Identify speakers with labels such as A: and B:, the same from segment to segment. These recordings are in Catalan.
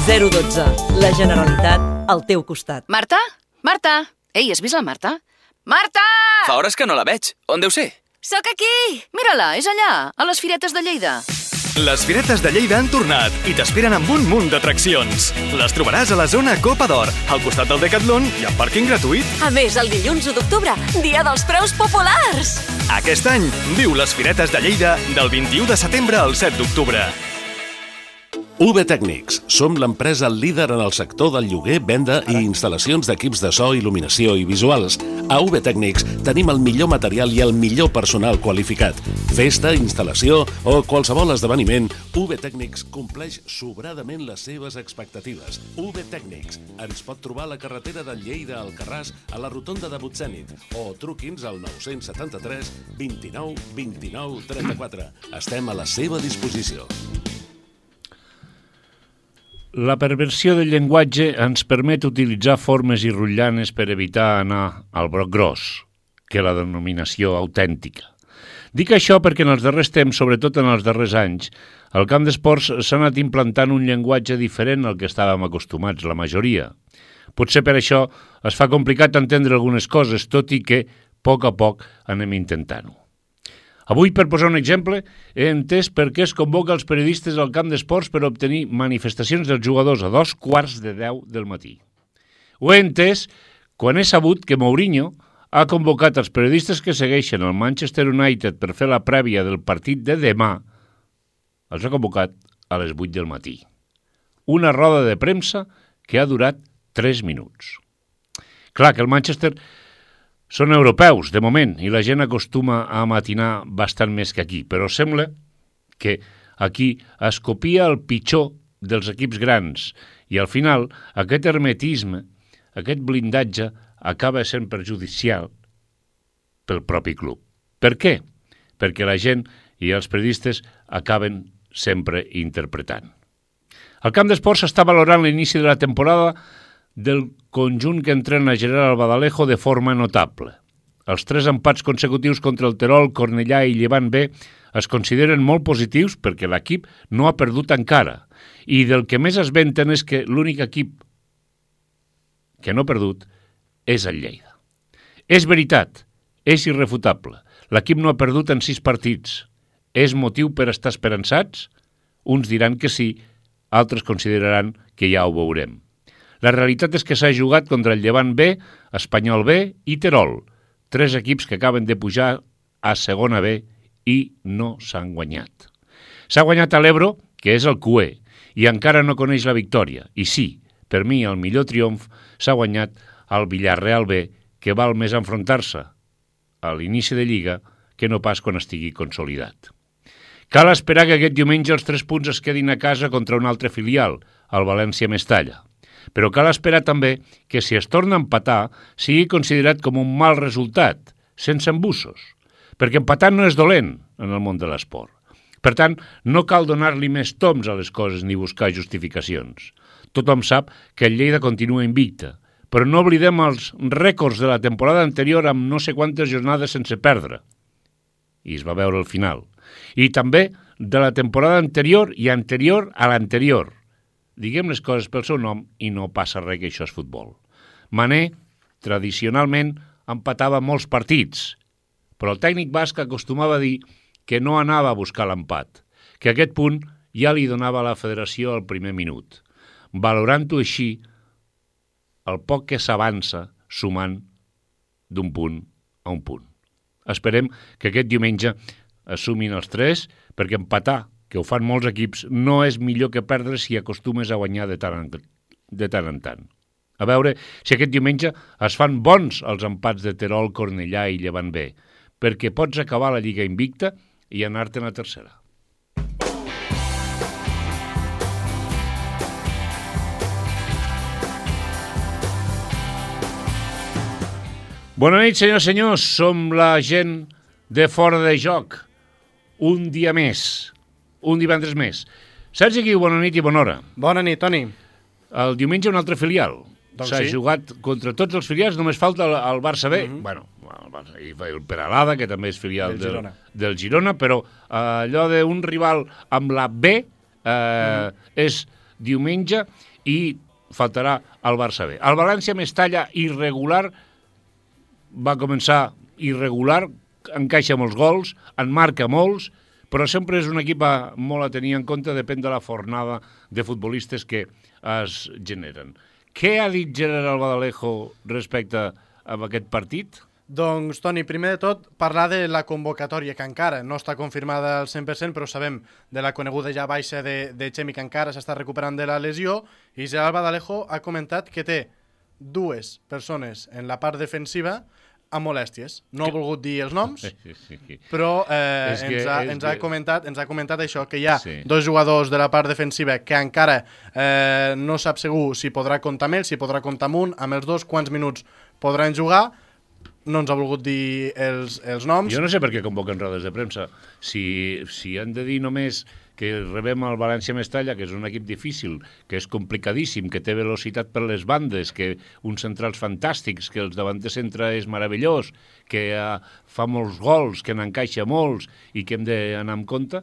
A: 012. La Generalitat al teu costat.
B: Marta? Marta? Ei, has vist la Marta? Marta!
C: Fa hores que no la veig. On deu ser?
B: Sóc aquí! Mira-la, és allà, a les Firetes de Lleida.
D: Les Firetes de Lleida han tornat i t'esperen amb un munt d'atraccions. Les trobaràs a la zona Copa d'Or, al costat del Decathlon i amb pàrquing gratuït.
E: A més, el dilluns 1 d'octubre, dia dels preus populars.
D: Aquest any, viu les Firetes de Lleida del 21 de setembre al 7 d'octubre.
F: UV-Tècnics. Som l'empresa líder en el sector del lloguer, venda i instal·lacions d'equips de so, il·luminació i visuals. A UV-Tècnics tenim el millor material i el millor personal qualificat. Festa, instal·lació o qualsevol esdeveniment, UV-Tècnics compleix sobradament les seves expectatives. UV-Tècnics. Ens pot trobar a la carretera de Lleida a Alcarràs, a la rotonda de Butzènit, o truqui'ns al 973 29 29 34. Estem a la seva disposició.
G: La perversió del llenguatge ens permet utilitzar formes irrotllanes per evitar anar al broc gros, que la denominació autèntica. Dic això perquè en els darrers temps, sobretot en els darrers anys, al camp d'esports s'ha anat implantant un llenguatge diferent al que estàvem acostumats, la majoria. Potser per això es fa complicat entendre algunes coses, tot i que, a poc, anem intentant-ho. Avui, per posar un exemple, he entès per què es convoca els periodistes al camp d'esports per obtenir manifestacions dels jugadors a 9:45 del matí. Ho he entès quan he sabut que Mourinho ha convocat els periodistes que segueixen el Manchester United per fer la prèvia del partit de demà. Els ha convocat a les 8 del matí. Una roda de premsa que ha durat 3 minuts. Clar que el Manchester són europeus, de moment, i la gent acostuma a matinar bastant més que aquí, però sembla que aquí es copia el pitjor dels equips grans i al final aquest hermetisme, aquest blindatge, acaba sent perjudicial pel propi club. Per què? Perquè la gent i els periodistes acaben sempre interpretant. Al camp d'esports s'està valorant l'inici de la temporada del conjunt que entrena Gerard Badalejo de forma notable. Els 3 empats consecutius contra el Terol, Cornellà i Llevant B es consideren molt positius perquè l'equip no ha perdut encara i del que més es venten és que l'únic equip que no ha perdut és el Lleida. És veritat, és irrefutable. L'equip no ha perdut en 6 partits. És motiu per estar esperançats? Uns diran que sí, altres consideraran que ja ho veurem. La realitat és que s'ha jugat contra el Llevant B, Espanyol B i Terol, 3 equips que acaben de pujar a segona B i no s'han guanyat. S'ha guanyat a l'Ebro, que és el cué, i encara no coneix la victòria. I sí, per mi el millor triomf s'ha guanyat al Villarreal B, que val més enfrontar-se a l'inici de Lliga que no pas quan estigui consolidat. Cal esperar que aquest diumenge els 3 punts es quedin a casa contra un altre filial, el València Mestalla. Però cal esperar també que si es torna a empatar sigui considerat com un mal resultat, sense embussos, perquè empatar no és dolent en el món de l'esport. Per tant, no cal donar-li més toms a les coses ni buscar justificacions. Tothom sap que el Lleida continua invicta, però no oblidem els rècords de la temporada anterior amb no sé quantes jornades sense perdre. I es va veure al final. I també de la temporada anterior i anterior a l'anterior. Diguem les coses pel seu nom i no passa res, que això és futbol. Mané, tradicionalment, empatava molts partits, però el tècnic basc acostumava a dir que no anava a buscar l'empat, que aquest punt ja li donava a la federació al primer minut, valorant-ho així el poc que s'avança sumant d'un punt a un punt. Esperem que aquest diumenge assumin els 3, perquè empatar, que ho fan molts equips, no és millor que perdre si acostumes a guanyar de tant en tant. A veure si aquest diumenge es fan bons els empats de Terol, Cornellà i Llevant B, perquè pots acabar la Lliga invicta i anar-te'n a tercera. Bona nit, senyors i senyors. Som la gent de Fora de Joc. Un dia més. Un divendres més. Sergi Guiu, bona nit i bona hora.
H: Bona nit, Toni.
G: El diumenge un altre filial.
H: Doncs
G: s'ha jugat contra tots els filials, només falta el Barça B. Bueno, el Peralada, que també és filial del Girona, però allò d'un rival amb la B és diumenge i faltarà el Barça B. El València-Mestalla irregular, va començar irregular, encaixa molts gols, en marca molts, però sempre és un equip molt a tenir en compte, depèn de la fornada de futbolistes que es generen. Què ha dit Gerard Albadalejo respecte a aquest partit?
H: Doncs, Toni, primer de tot, parlar de la convocatòria, que encara no està confirmada al 100%, però sabem de la coneguda ja baixa de Chemi, que encara s'està recuperant de la lesió, i Gerard Albadalejo ha comentat que té 2 persones en la part defensiva amb molèsties. No ha volgut dir els noms, però ens ha comentat això, que hi ha 2 jugadors de la part defensiva que encara no sap segur si podrà comptar amb ells, si podrà comptar amb un, amb els 2, quants minuts podran jugar. No ens ha volgut dir els noms.
G: Jo no sé per què convoquen rodes de premsa. Si han de dir només que rebem el València-Mestalla, que és un equip difícil, que és complicadíssim, que té velocitat per les bandes, que uns centrals fantàstics, que els davant de centre és meravellós, que fa molts gols, que n'encaixa molts i que hem d'anar amb compte,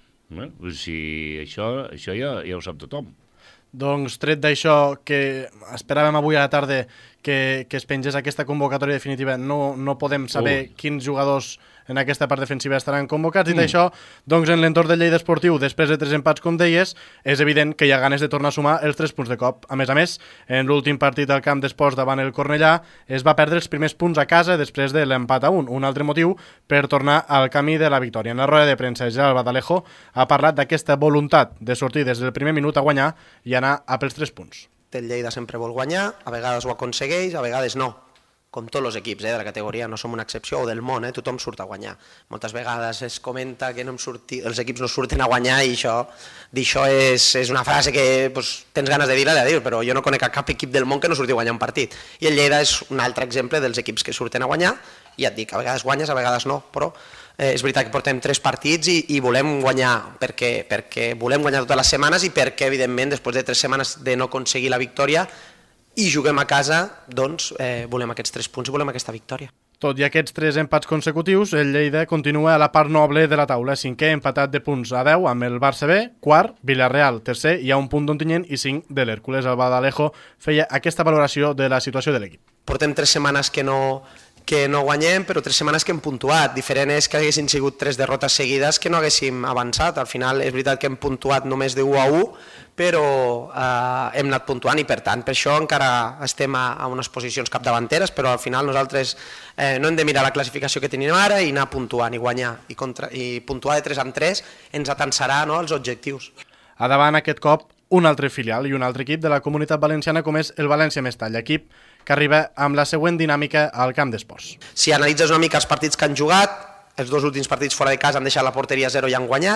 G: si això ja ho sap tothom.
H: Doncs, tret d'això, que esperàvem avui a la tarda que es pengés aquesta convocatòria definitiva, no podem saber quins jugadors en aquesta part defensiva estaran convocats, i d'això, doncs, en l'entorn del Lleida Esportiu, després de 3 empats, com deies, és evident que hi ha ganes de tornar a sumar els 3 punts de cop. A més, en l'últim partit al camp d'esports davant el Cornellà, es va perdre els primers punts a casa després de l'empat a 1, un altre motiu per tornar al camí de la victòria. En la roda de premsa, Gerard Albadalejo ha parlat d'aquesta voluntat de sortir des del primer minut a guanyar i anar a pels 3 punts.
I: El Lleida sempre vol guanyar, a vegades ho aconsegueix, a vegades no. Com tots els equips de la categoria, no som una excepció, o del món, tothom surt a guanyar. Moltes vegades es comenta que els equips no surten a guanyar, i d'això és una frase que tens ganes de dir-la, però jo no conec cap equip del món que no surti a guanyar un partit. I el Lleida és un altre exemple dels equips que surten a guanyar, i ja et dic, a vegades guanyes, a vegades no, però és veritat que portem 3 partits i volem guanyar, perquè volem guanyar totes les setmanes i perquè, evidentment, després de 3 setmanes de no aconseguir la victòria i juguem a casa, doncs volem aquests 3 punts i volem aquesta victòria.
H: Tot i aquests 3 empats consecutius, el Lleida continua a la part noble de la taula, 5è, empatat de punts a 10 amb el Barça B, 4, Villarreal, 3è, i a 1 punt d'Ontinyent i 5 de l'Hèrcules. Albadalejo feia aquesta valoració de la situació de l'equip.
I: Portem 3 setmanes que no guanyem, però 3 setmanes que hem puntuat. Diferent és que haguessin sigut 3 derrotes seguides que no haguéssim avançat. Al final és veritat que hem puntuat només de 1 a 1, però hem anat puntuant, i per tant per això encara estem a unes posicions capdavanteres, però al final nosaltres no hem de mirar la classificació que tenim ara i anar puntuant i guanyar, i puntuar de 3 en 3 ens atançarà als objectius.
H: A davant aquest cop un altre filial i un altre equip de la Comunitat Valenciana, com és el València-Mestalla, equip que arriba amb la següent dinàmica al camp d'esports.
I: Si analitzes una mica els partits que han jugat, els 2 últims partits fora de casa han deixat la porteria 0 i han guanyat,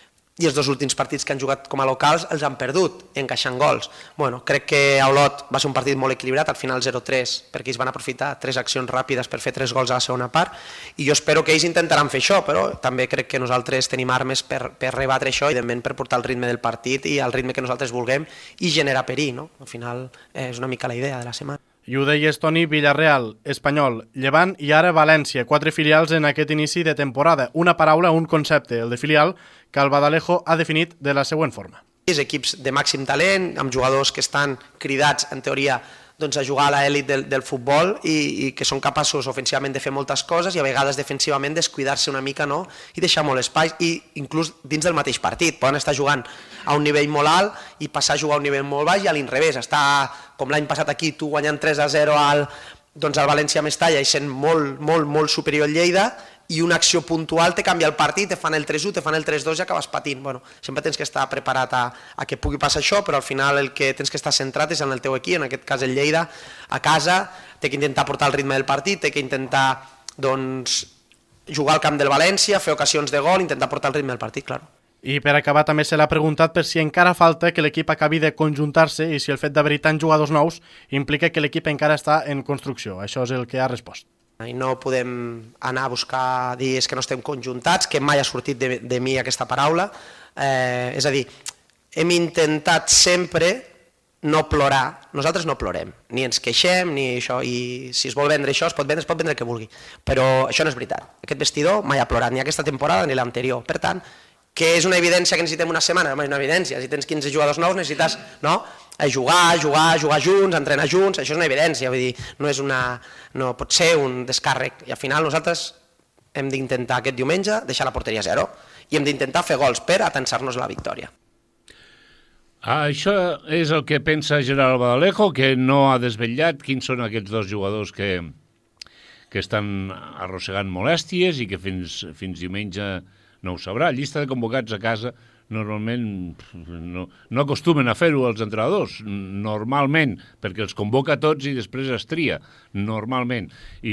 I: i els 2 últims partits que han jugat com a locals els han perdut, encaixant gols. Crec que a Olot va ser un partit molt equilibrat, al final 0-3, perquè ells van aprofitar 3 accions ràpides per fer 3 gols a la segona part, i jo espero que ells intentaran fer això, però també crec que nosaltres tenim armes per rebatre això, i evidentment per portar el ritme del partit i el ritme que nosaltres vulguem i generar perill. Al final és una mica la idea de la setmana.
H: I ho deies, Toni, Villarreal, Espanyol, Llevant i ara València, 4 filials en aquest inici de temporada. Una paraula, un concepte, el de filial, que Albadalejo ha definit de la següent forma.
I: Equips de màxim talent, amb jugadors que estan cridats, en teoria, a jugar a l'elit del futbol i que són capaços ofensivament de fer moltes coses i a vegades defensivament descuidar-se una mica, i deixar molt espai, i inclús dins del mateix partit. Poden estar jugant a un nivell molt alt i passar a jugar a un nivell molt baix, i a l'inrevés, estar com l'any passat aquí, tu guanyant 3-0 al València-Mestalla i sent molt superior al Lleida, i una acció puntual te canvia el partit, te fan el 3-1, te fan el 3-2 i acabes patint. Sempre tens que estar preparat a que pugui passar això, però al final el que tens que estar centrat és en el teu equip, en aquest cas el Lleida, a casa, té que intentar portar el ritme del partit, té que intentar jugar al camp del València, fer ocasions de gol, intentar portar el ritme del partit, clar.
H: I per acabar també se l'ha preguntat per si encara falta que l'equip acabi de conjuntar-se i si el fet d'haver-hi tants jugadors nous implica que l'equip encara està en construcció. Això és el que ha respost.
I: I no podem anar a buscar dir que no estem conjuntats, que mai ha sortit de mi aquesta paraula. És a dir, hem intentat sempre no plorar. Nosaltres no plorem, ni ens queixem, ni això, i si es vol vendre això, es pot vendre el que vulgui. Però això no és veritat. Aquest vestidor mai ha plorat, ni aquesta temporada ni l'anterior. Per tant, Que és una evidència que necessitem una setmana? No és una evidència, si tens 15 jugadors nous necessites jugar junts, entrenar junts, això és una evidència, vull dir, no pot ser un descàrrec, i al final nosaltres hem d'intentar aquest diumenge deixar la porteria a 0 i hem d'intentar fer gols per atensar-nos la victòria.
G: Això és el que pensa Gerard Albaladejo, que no ha desvetllat quins són aquests dos jugadors que estan arrossegant molèsties i que fins diumenge no ho sabrà. Llista de convocats a casa normalment no acostumen a fer-ho els entrenadors, normalment, perquè els convoca tots i després es tria, normalment.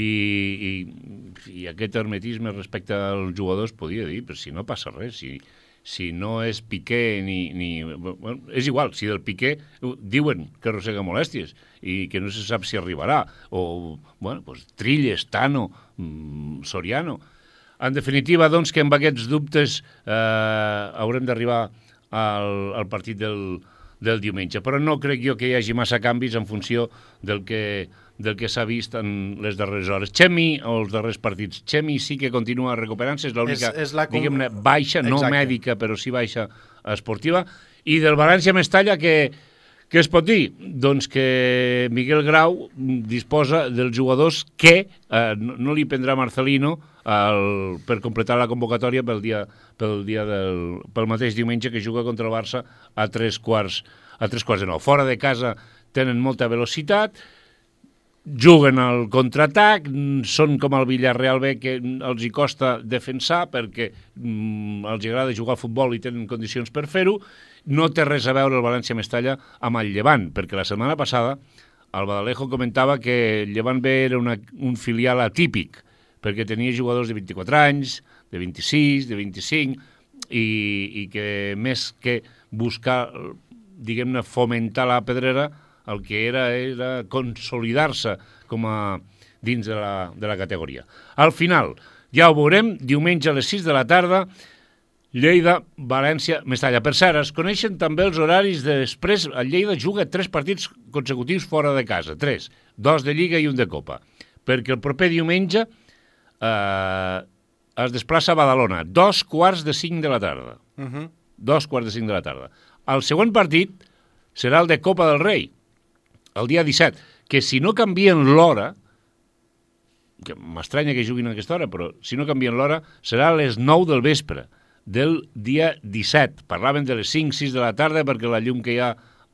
G: I aquest hermetisme respecte als jugadors podia dir, però si no passa res, si no és Piqué bueno, és igual, si del Piqué diuen que arrossega molèsties i que no se sap si arribarà, o, bueno, doncs Trilles, Tano, Soriano. En definitiva, doncs, que amb aquests dubtes haurem d'arribar al partit del diumenge. Però no crec jo que hi hagi massa canvis en funció del que s'ha vist en les darreres hores. Xemi, o els darrers partits, Xemi sí que continua recuperant-se, és l'única, diguem-ne, baixa, no mèdica, però sí baixa esportiva. I del València-Mestalla, què es pot dir? Doncs que Miguel Grau disposa dels jugadors que no li prendrà Marcelino per completar la convocatòria pel mateix diumenge que juga contra el Barça a 3:15. Fora de casa tenen molta velocitat, juguen al contraatac, són com el Villarreal B, que els hi costa defensar perquè els agrada jugar al futbol i tenen condicions per fer-ho. No té res a veure el València-Mestalla amb el Llevant, perquè la setmana passada el Badalejo comentava que el Llevant B era un filial atípic, perquè tenia jugadors de 24 anys, de 26, de 25, i que més que buscar, diguem-ne, fomentar la pedrera, el que era consolidar-se com a dins de la categoria. Al final, ja ho veurem, diumenge a les 6 de la tarda, Lleida, València, Mestalla. Per cert, es coneixen també els horaris després. El Lleida juga 3 partits consecutius fora de casa, 3, 2 de Lliga i un de Copa, perquè el proper diumenge es desplaça a Badalona, 2:45 de la tarda. 2:45 de la tarda. El següent partit serà el de Copa del Rei, el dia 17, que si no canvien l'hora, que m'estranya que juguin a aquesta hora, però si no canvien l'hora, serà a les 9 del vespre del dia 17. Parlaven de les 5-6 de la tarda perquè la llum que hi ha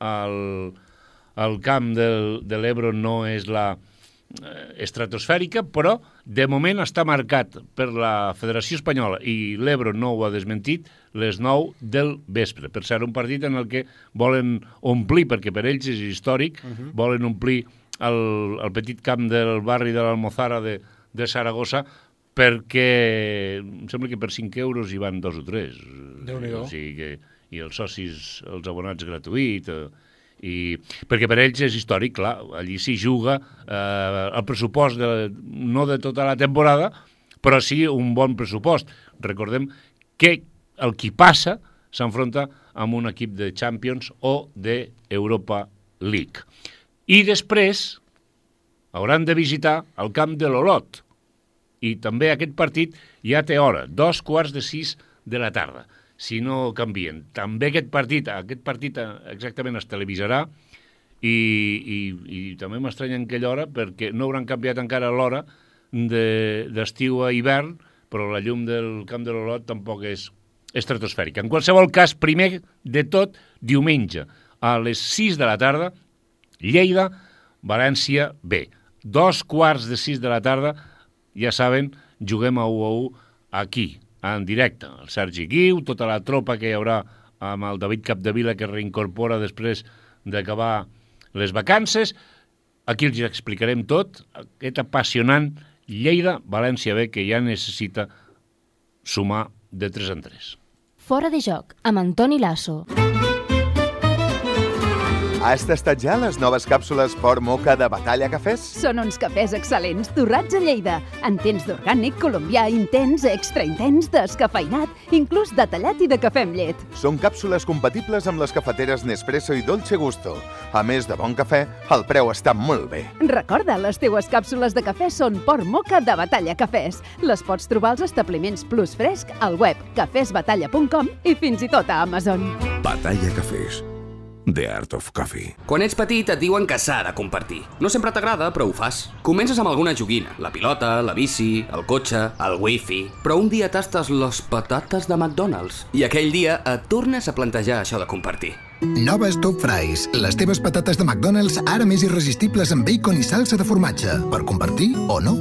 G: al camp de l'Ebro no és la estratosfèrica, però de moment està marcat per la Federació Espanyola, i l'Ebro no ho ha desmentit, les 9 del vespre. Per ser un partit en el que volen omplir, perquè per ells és històric, volen omplir el petit camp del barri de l'Almozara de Saragossa, perquè em sembla que per 5 euros hi van 2 o 3.
H: Déu-n'hi-do.
G: O sigui que, i els socis, els abonats gratuït, perquè per ells és històric, clar, allí s'hi juga el pressupost no de tota la temporada, però sí un bon pressupost. Recordem que el qui passa s'enfronta amb un equip de Champions o d'Europa League. I després hauran de visitar el camp de l'Olot, i també aquest partit ja té hora, 2:45 de la tarda, si no canvien. També aquest partit exactament es televisarà, i també m'estranya en aquella hora perquè no hauran canviat encara l'hora d'estiu a hivern, però la llum del camp de l'Olot tampoc és estratosfèrica. En qualsevol cas, primer de tot, diumenge, a les 6 de la tarda, Lleida, València B. 2:45 de la tarda, ja saben, juguem a 1-1 aquí, en directe. El Sergi Guiu, tota la tropa que hi haurà amb el David Capdevila, que reincorpora després d'acabar les vacances. Aquí els explicarem tot, aquest apassionant Lleida-València B, que ja necessita sumar de 3 en 3.
J: Fora de joc, amb Antoni Lasso. Has tastat ja les noves càpsules Port Moca de Batalla Cafès?
K: Són uns cafès excel·lents, torrats a Lleida. En tens d'orgànic, colombià, intens, extra intens, descafeinat, inclús de tallat i de cafè amb llet.
J: Són càpsules compatibles amb les cafeteres Nespresso i Dolce Gusto. A més de bon cafè, el preu està molt bé.
K: Recorda, les teues càpsules de cafè són Port Moca de Batalla Cafès. Les pots trobar als establiments Plus Fresc, al web cafesbatalla.com i fins i tot a Amazon.
L: Batalla Cafès. The Art of Coffee.
M: Quan ets petit et diuen que s'ha de compartir. No sempre t'agrada, però ho fas. Comences amb alguna joguina, la pilota, la bici, el cotxe, el wifi... Però un dia tastes les patates de McDonald's i aquell dia et tornes a plantejar això de compartir.
N: Noves Top Fries, les teves patates de McDonald's ara més irresistibles amb bacon i salsa de formatge. Per compartir o no?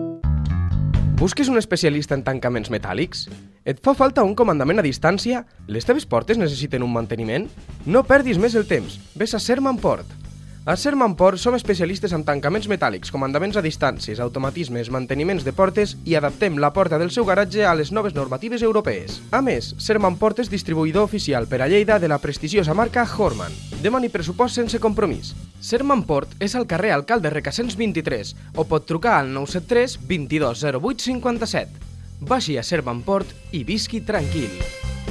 O: Busques un especialista en tancaments metàl·lics? Et fa falta un comandament a distància? Les teves portes necessiten un manteniment? No perdis més el temps. Ves a Serman Port. A Serman Port som especialistes en tancaments metàl·lics, comandaments a distàncies, automatismes, manteniments de portes i adaptem la porta del seu garatge a les noves normatives europees. A més, Serman Port és distribuïdor oficial per a Lleida de la prestigiosa marca Horman. Demani pressupost sense compromís. Serman Port és al carrer Alcalde Requesens 23 o pot trucar al 973 22 08 57. Vagi a Serman Port i visqui tranquil.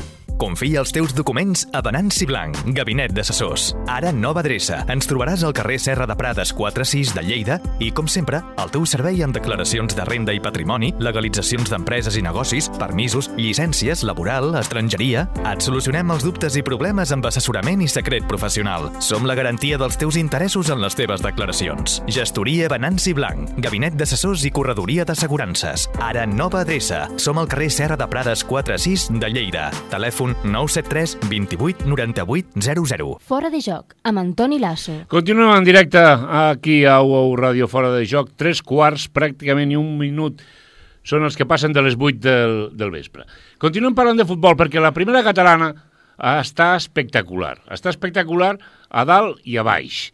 P: Confia els teus documents a Venanci Blanc, gabinet d'assessors. Ara nova adreça. Ens trobaràs al carrer Serra de Prades 4-6 de Lleida i, com sempre, el teu servei en declaracions de renda i patrimoni, legalitzacions d'empreses i negocis, permisos, llicències, laboral, estrangeria... Et solucionem els dubtes i problemes amb assessorament i secret professional. Som la garantia dels teus interessos en les teves declaracions. Gestoria Venanci Blanc, gabinet d'assessors i corredoria d'assegurances. Ara nova adreça. Som al carrer Serra de Prades 4-6 de Lleida. Telèfon 973 28 98 00.
Q: Fora de joc, amb Antoni Lasso.
G: Continuem en directe aquí a UAU Ràdio Fora de joc. 3 quarts, pràcticament i un minut, són els que passen de les 8 del vespre. Continuem parlant de futbol perquè la primera catalana està espectacular. Està espectacular a dalt i a baix.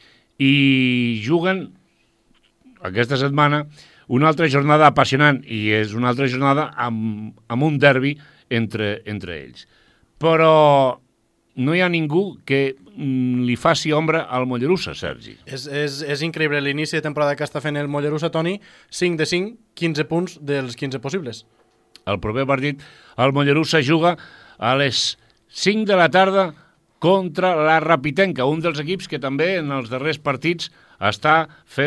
G: I juguen aquesta setmana una altra jornada apassionant i és una altra jornada amb un derbi entre ells. Però no hi ha ningú que li faci ombra al Mollerussa, Sergi.
H: És increïble l'inici de temporada que està fent el Mollerussa, Toni. 5 de 5, 15 punts dels 15 possibles.
G: El proper partit, el Mollerussa juga a les 5 de la tarda contra la Rapitenca, un dels equips que també en els darrers partits està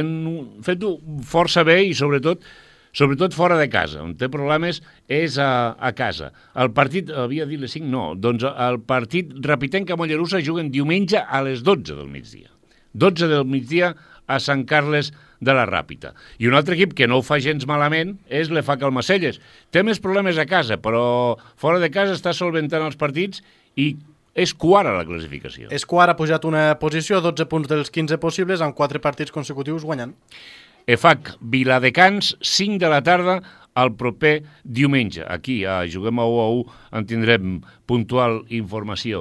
G: fent-ho força bé i sobretot fora de casa. On té problemes és a casa. El partit, havia dit les 5, no, doncs el partit Rapitenca-Mollerussa juguen diumenge a les 12 del migdia. 12 del migdia a Sant Carles de la Ràpita. I un altre equip que no ho fa gens malament és l'EFAC Almacelles. Té més problemes a casa, però fora de casa està solventant els partits i és quart a la classificació.
H: És quart, ha pujat una posició, 12 punts dels 15 possibles, amb 4 partits consecutius guanyant.
G: EFAC Viladecans, 5 de la tarda, el proper diumenge. Aquí, a Juguem a UAU, en tindrem puntual informació.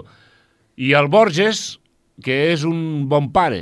G: I el Borges, que és un bon pare,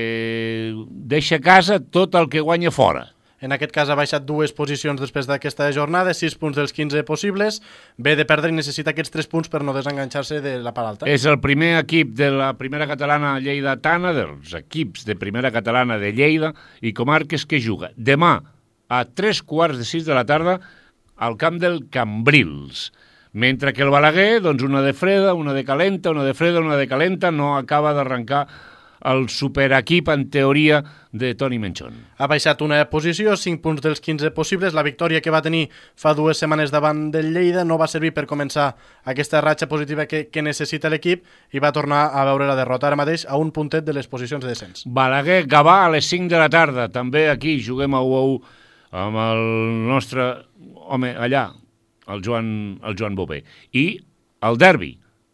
G: que deixa a casa tot el que guanya fora.
H: En aquest cas ha baixat 2 posicions després d'aquesta jornada, 6 punts dels 15 possibles, ve de perdre i necessita aquests 3 punts per no desenganxar-se de la part alta.
G: És el primer equip de la primera catalana lleidatana, dels equips de primera catalana de Lleida i comarques que juga demà a 3:15 de la tarda al camp del Cambrils. Mentre que el Balaguer, doncs una de freda, una de calenta, una de freda, una de calenta, no acaba d'arrencar el superequip, en teoria, de Toni Menchón.
H: Ha baixat una posició, 5 punts dels 15 possibles. La victòria que va tenir fa 2 setmanes davant del Lleida no va servir per començar aquesta ratxa positiva que necessita l'equip i va tornar a veure la derrota ara mateix a un puntet de les posicions de descens.
G: Balaguer, Gavà, a les 5 de la tarda. També aquí juguem a UAU amb el nostre home allà, el Joan Bové. I el derbi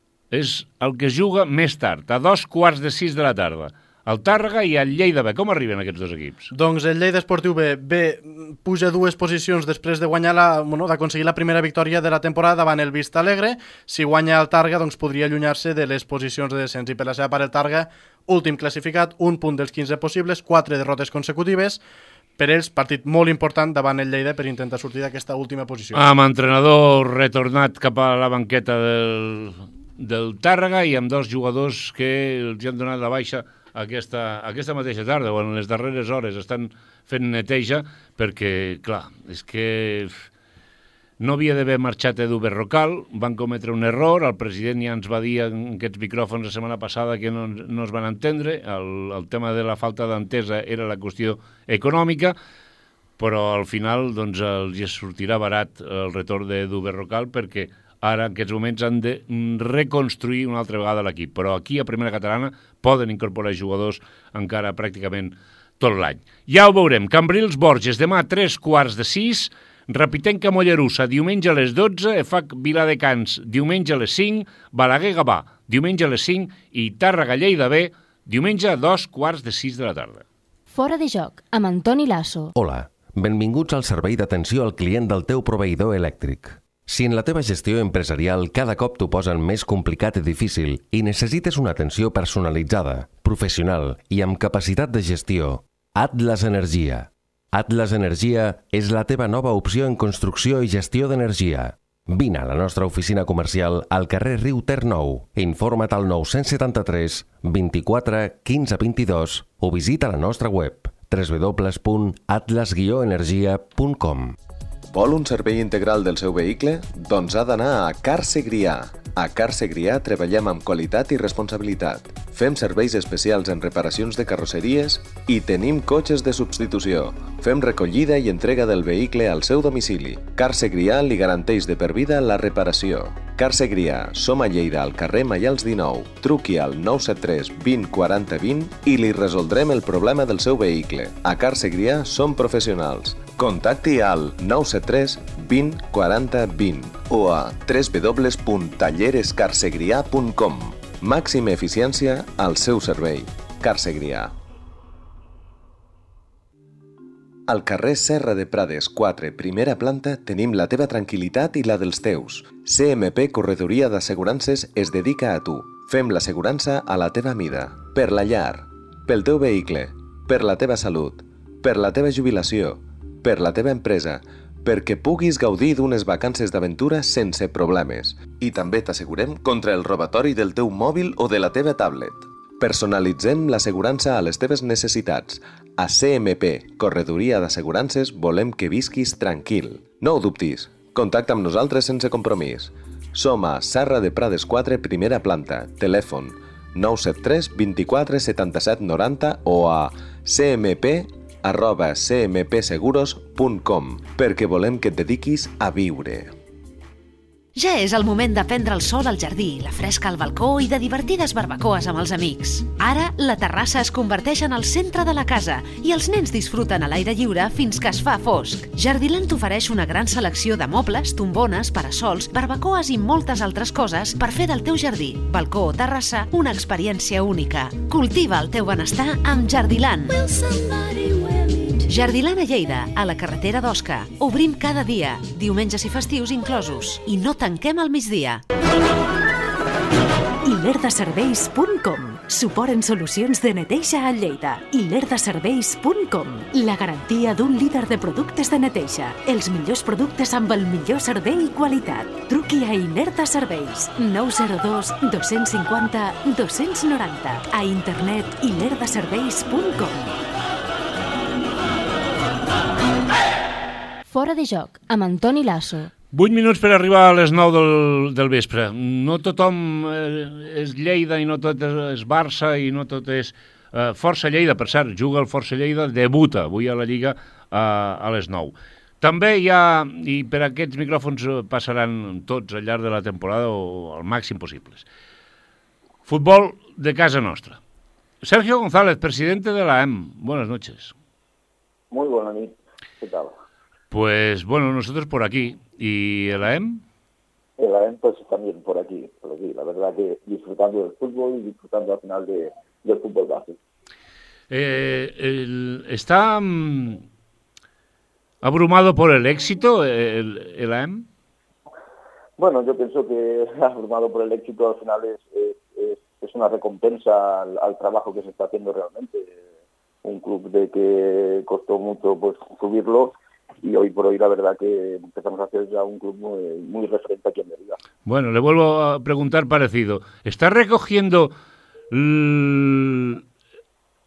G: és el que es juga més tard, a 5:15 de la tarda. El Tàrrega i el Lleida B. Com arriben aquests dos equips?
H: Doncs el Lleida Esportiu B puja 2 posicions després de guanyar d'aconseguir la primera victòria de la temporada davant el Vista Alegre. Si guanya el Tàrrega, doncs podria allunyar-se de les posicions de descens. I per la seva part el Tàrrega, últim classificat, 1 punt dels 15 possibles, 4 derrotes consecutives. Per ells, partit molt important davant el Lleida per intentar sortir d'aquesta última posició.
G: Amb entrenador retornat cap a la banqueta del Tàrrega i amb 2 jugadors que els han donat la baixa aquesta mateixa tarda o en les darreres hores estan fent neteja perquè, clar, és que no havia d'haver marxat Edu Berrocal, van cometre un error, el president ja ens va dir en aquests micròfons la setmana passada que no es van entendre, el tema de la falta d'entesa era la qüestió econòmica, però al final doncs, els sortirà barat el retorn d'Edu Berrocal perquè ara en aquests moments han de reconstruir una altra vegada l'equip, però aquí a Primera Catalana poden incorporar jugadors encara pràcticament tot l'any. Ja ho veurem. Cambrils Borges, demà a 3:15, Rapitenca Mollerussa, diumenge a les 12, EFAC Viladecans, diumenge a les 5, Balaguer Gavà, diumenge a les 5 i Tàrrega Lleida B, diumenge a 2:15 de la tarda.
Q: Fora de joc, amb Antoni Lasso.
R: Hola, benvinguts al servei d'atenció al client del teu proveïdor elèctric. Si en la teva gestió empresarial cada cop t'ho posen més complicat i difícil i necessites una atenció personalitzada, professional i amb capacitat de gestió, Atlas Energia. Atlas Energia és la teva nova opció en construcció i gestió d'energia. Vine a la nostra oficina comercial al carrer Riu Ter 9. Informa't al 973 24 15 22 o visita la nostra web www.atlas-energia.com.
S: Vol un servei integral del seu vehicle? Doncs ha d'anar a Car Segrià. A Car Segrià treballem amb qualitat i responsabilitat. Fem serveis especials en reparacions de carrosseries i tenim cotxes de substitució. Fem recollida i entrega del vehicle al seu domicili. Car Segrià li garanteix de per vida la reparació. Car Segrià, som a Lleida, al carrer Maials 19. Truqui al 973 20 40 20 i li resoldrem el problema del seu vehicle. A Car Segrià som professionals. Contacti al 973 20 40 20 o a www.tallerescarsegrià.com. Màxima eficiència al seu servei. Car Segrià. Al carrer Serra de Prades 4, primera planta, tenim la teva tranquil·litat i la dels teus. CMP Corredoria d'Assegurances es dedica a tu. Fem l'assegurança a la teva mida. Per la llar, pel teu vehicle, per la teva salut, per la teva jubilació, per la teva empresa, perquè puguis gaudir d'unes vacances d'aventura sense problemes. I també t'assegurem contra el robatori del teu mòbil o de la teva tablet. Personalitzem l'assegurança a les teves necessitats. A CMP, Corredoria d'Assegurances, volem que visquis tranquil. No ho dubtis. Contacta amb nosaltres sense compromís. Som a Serra de Prades 4, primera planta. Telèfon 973 24 77 90 o a cmp@cmpseguros.com perquè volem que et dediquis a viure.
T: Ja és el moment de prendre el sol al jardí, la fresca al balcó i de divertides barbacoes amb els amics. Ara, la terrassa es converteix en el centre de la casa i els nens disfruten a l'aire lliure fins que es fa fosc. Jardiland t'ofereix una gran selecció de mobles, tombones, parasols, barbacoes i moltes altres coses per fer del teu jardí, balcó o terrassa una experiència única. Cultiva el teu benestar amb Jardiland. Jardiland a Lleida, a la carretera d'Osca. Obrim cada dia, diumenges i festius inclosos. I no tanquem al migdia.
U: ilerdaserveis.com. Suport en solucions de neteja a Lleida. ilerdaserveis.com. La garantia d'un líder de productes de neteja. Els millors productes amb el millor servei i qualitat. Truqui a Ilerda Serveis. 902 250 290. A internet ilerdaserveis.com.
Q: Fora de joc, amb Antoni Lasso.
G: 8 minuts per arribar a les 9 del vespre. No tothom és Lleida i no tot és Barça i no tot és Força Lleida. Per cert, juga el Força Lleida, debuta avui a la Lliga a les 9. També hi ha, i per aquests micròfons passaran tots al llarg de la temporada o al màxim possibles, futbol de casa nostra. Sergio González, presidente de la EM. Buenas noches.
V: Muy buena nit. ¿Qué tal?
G: Pues bueno, nosotros por aquí. ¿Y el AEM?
V: El AEM pues también por aquí. La verdad que disfrutando del fútbol y disfrutando al final del fútbol base.
G: ¿Está abrumado por el éxito el AEM?
V: Bueno, yo pienso que abrumado por el éxito al final es una recompensa al trabajo que se está haciendo realmente. Un club de que costó mucho pues subirlo. Y hoy por hoy la verdad que empezamos a hacer ya un club muy referente aquí en Mérida.
G: Bueno, le vuelvo a preguntar parecido. ¿Está recogiendo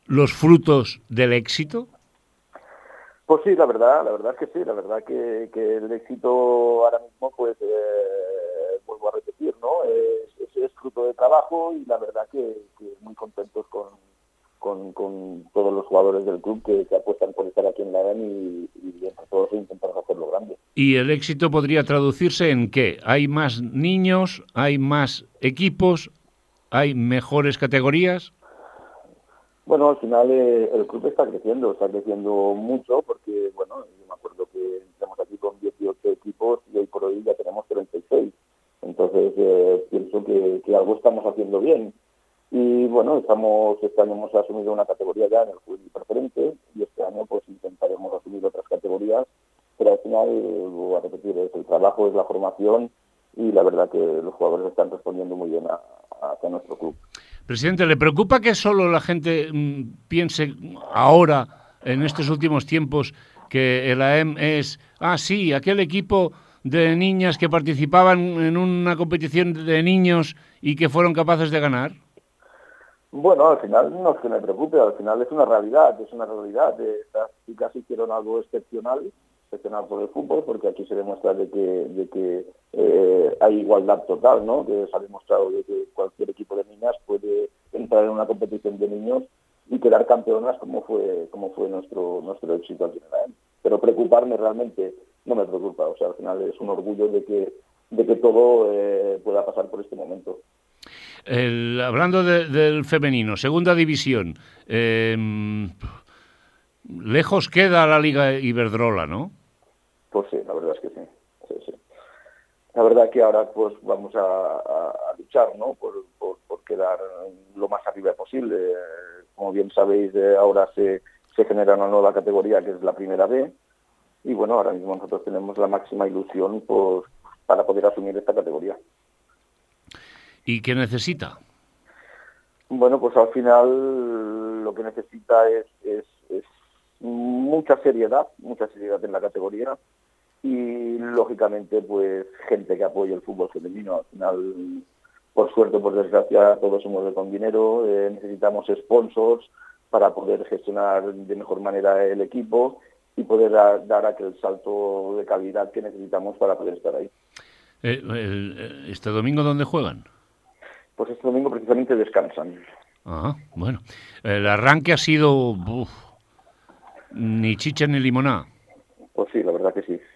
G: los frutos del éxito?
V: Pues sí, la verdad es que sí, la verdad que el éxito ahora mismo, pues, vuelvo a repetir, ¿no? Es fruto de trabajo y la verdad que muy contentos con todos los jugadores del club que apuestan por estar aquí en la EM y entre todos intentamos hacerlo grande.
G: ¿Y el éxito podría traducirse en qué? ¿Hay más niños? ¿Hay más equipos? ¿Hay mejores categorías?
V: Bueno, al final el club está creciendo mucho porque, bueno, yo me acuerdo que entramos aquí con 18 equipos y hoy por hoy ya tenemos 36. Entonces, pienso que algo estamos haciendo bien. Y bueno, este año hemos asumido una categoría ya en el juvenil preferente y este año pues intentaremos asumir otras categorías, pero al final, voy a repetir, es el trabajo, es la formación y la verdad que los jugadores están respondiendo muy bien hacia nuestro club.
G: Presidente, ¿le preocupa que solo la gente piense ahora, en estos últimos tiempos, que el AEM es, sí, aquel equipo de niñas que participaban en una competición de niños y que fueron capaces de ganar?
V: Bueno, al final no es que me preocupe, al final es una realidad. Estas chicas hicieron algo excepcional por el fútbol, porque aquí se demuestra de que hay igualdad total, ¿no? Que se ha demostrado de que cualquier equipo de niñas puede entrar en una competición de niños y quedar campeonas como fue nuestro éxito aquí en la EM. Pero preocuparme realmente no me preocupa, o sea, al final es un orgullo de que todo pueda pasar por este momento.
G: Hablando del femenino, segunda división, lejos queda la Liga Iberdrola, ¿no?
V: Pues sí, la verdad es que sí. La verdad que ahora pues vamos a luchar, ¿no? Por quedar lo más arriba posible. Como bien sabéis, ahora se genera una nueva categoría que es la Primera B y bueno, ahora mismo nosotros tenemos la máxima ilusión para poder asumir esta categoría.
G: ¿Y qué necesita?
V: Bueno, pues al final lo que necesita es mucha seriedad en la categoría y lógicamente pues gente que apoye el fútbol femenino. Al final, por suerte o por desgracia, todo se mueve con dinero, necesitamos sponsors para poder gestionar de mejor manera el equipo y poder dar aquel salto de calidad que necesitamos para poder estar ahí.
G: ¿Este domingo dónde juegan?
V: Pues este domingo precisamente descansan.
G: Bueno. El arranque ha sido ni chicha ni limonada.
V: Pues sí, la verdad que sí.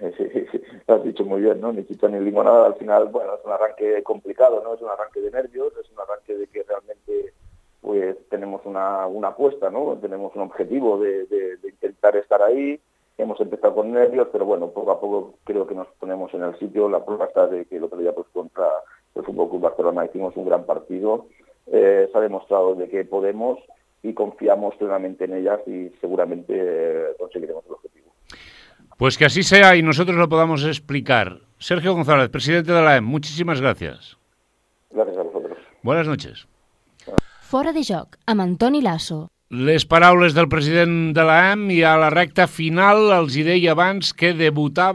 V: Lo has dicho muy bien, ¿no? Ni chicha ni limonada. Al final, bueno, es un arranque complicado, ¿no? Es un arranque de nervios, es un arranque de que realmente pues tenemos una apuesta, ¿no? Tenemos un objetivo de intentar estar ahí. Hemos empezado con nervios, pero bueno, poco a poco creo que nos ponemos en el sitio. La prueba está de que el otro día pues contra el Fútbol Club Barcelona hicimos un gran partido. Se ha demostrado de que podemos y confiamos plenamente en ellas y seguramente conseguiremos el objetivo.
G: Pues que así sea y nosotros lo podamos explicar. Sergio González, presidente de la EM, muchísimas gracias.
V: Gracias a vosotros.
G: Buenas noches.
Q: Fora de joc, amb Antoni Lasso.
G: Les paraules del president de la EM i a la recta final els hi deia abans que debuta,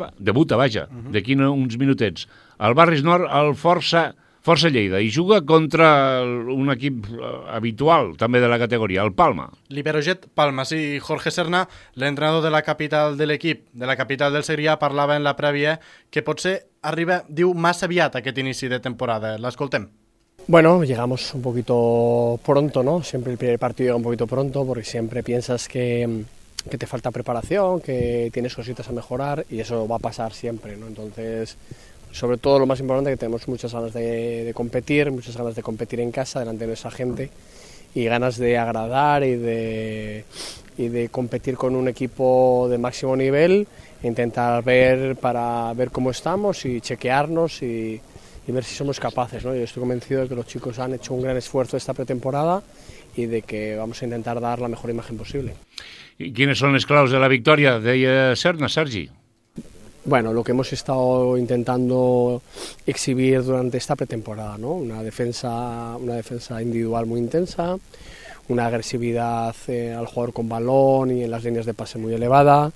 G: d'aquí uns minutets, al Barris Nord, al Força Lleida, i juga contra un equip habitual, també de la categoria, el Palma.
H: L'Iberojet Palma, sí. Jorge Serna, l'entrenador de la capital de l'equip, de la capital del Segrià, parlava en la prèvia que potser arriba, diu, massa aviat aquest inici de temporada. L'escoltem.
A: Bueno, llegamos un poquito pronto, ¿no? Siempre el primer partido llega un poquito pronto porque siempre piensas que te falta preparación, que tienes cositas a mejorar y eso va a pasar siempre, ¿no? Entonces, sobre todo lo más importante es que tenemos muchas ganas de competir, muchas ganas de competir en casa delante de nuestra gente y ganas de agradar y de competir con un equipo de máximo nivel, intentar ver cómo estamos y chequearnos y ver si somos capaces, ¿no? Yo estoy convencido de que los chicos han hecho un gran esfuerzo esta pretemporada y de que vamos a intentar dar la mejor imagen posible.
G: ¿Y quiénes son los claus de la victoria de Serna, Sergi?
A: Bueno, lo que hemos estado intentando exhibir durante esta pretemporada, ¿no? Una defensa individual muy intensa, una agresividad al jugador con balón y en las líneas de pase muy elevada,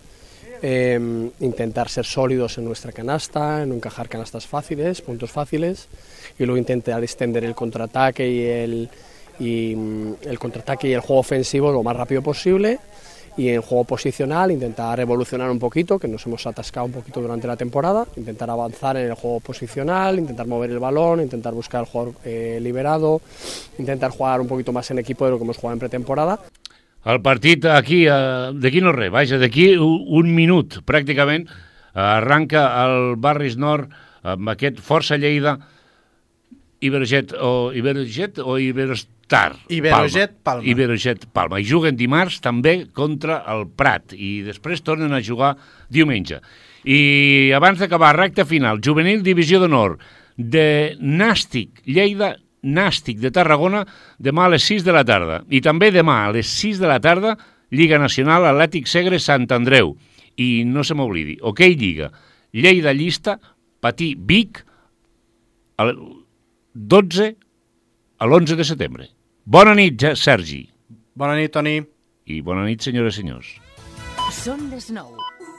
A: intentar ser sólidos en nuestra canasta, no encajar canastas fáciles, puntos fáciles, y luego intentar extender el contraataque y el contraataque y el juego ofensivo lo más rápido posible, y en juego posicional intentar evolucionar un poquito, que nos hemos atascado un poquito durante la temporada, intentar avanzar en el juego posicional, intentar mover el balón, intentar buscar el jugador liberado, intentar jugar un poquito más en equipo de lo que hemos jugado en pretemporada.
G: El partit aquí, d'aquí no res, vaja, d'aquí un minut pràcticament, arranca el Barris Nord amb aquest Força Lleida, Iberojet o Iberostar Palma. Iberojet Palma. I juguen dimarts també contra el Prat i després tornen a jugar diumenge. I abans d'acabar, recta final, Juvenil Divisió d'Honor de Nàstic Lleida, Nàstic de Tarragona, demà a les 6 de la tarda. I també demà a les 6 de la tarda, Lliga Nacional Atlètic Segre Sant Andreu. I no se m'oblidi, Hoquei Lliga, Lleida Llista, Patí Vic, el 12 a l'11 de setembre. Bona nit, Sergi.
H: Bona nit, Toni.
G: I bona nit, senyores i senyors.
U: Són les 9.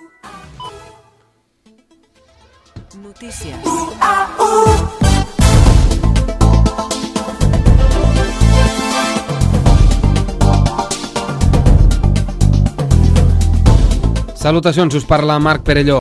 U: Notícies.
B: Salutacions, us parla Marc Perelló.